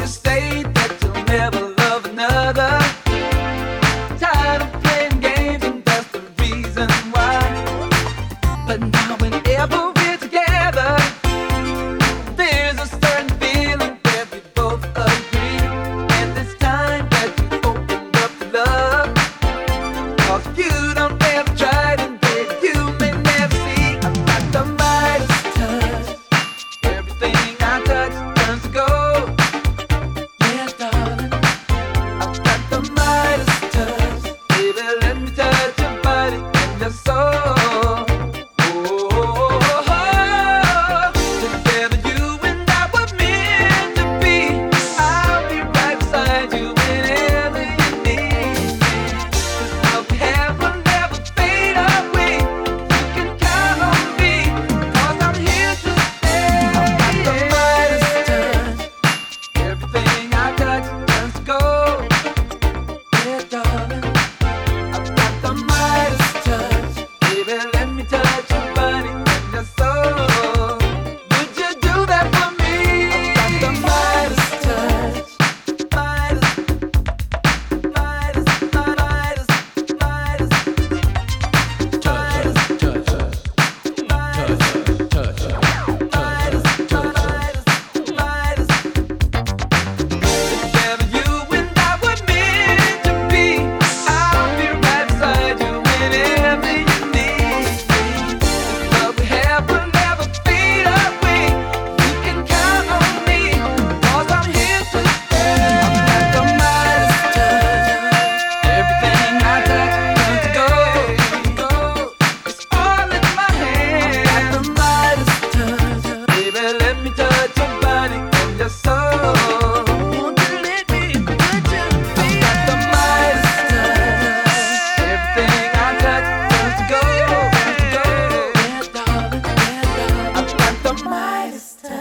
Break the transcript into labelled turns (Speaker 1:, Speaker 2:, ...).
Speaker 1: say that you'll never love another. Tired of playing games, and that's the reason why. But now whenever we're together, there's a certain feeling that we both agree. And it's time that you open up to love. 'Cause if you don't ever try, then baby, you may never see. I've got the Midas touch. Everything I touch turns to gold. Yeah, darling, I've got the Midas touch. Baby, let me touch your body and your soul. Together you and I were meant to be. I'll be right beside you whenever you need me. This love we have will never fade away. You can count on me, 'cause I'm here to stay. I've got the Midas touch. Everything I touch turns to gold. Yeah, darling, I've got the Midas touch. Baby, let me touch your body and your soul. Would you do that for me? I've got the Midas touch. Midas, Midas, Midas, Midas, Together you and I were meant to be. I'll be right beside you whenever you need me. This love we have will never fade away. You can count on me, 'cause I'm here to stay. I've got the Midas touch. Everything I touch turns to gold. It's all in my hand. I've got the Midas touch. Baby, let me touch your body and your soul. Won't you let me touch you? I've got the Midas touch. Everything I touch turns to gold. Yeah, darling, I've got the Midas touch.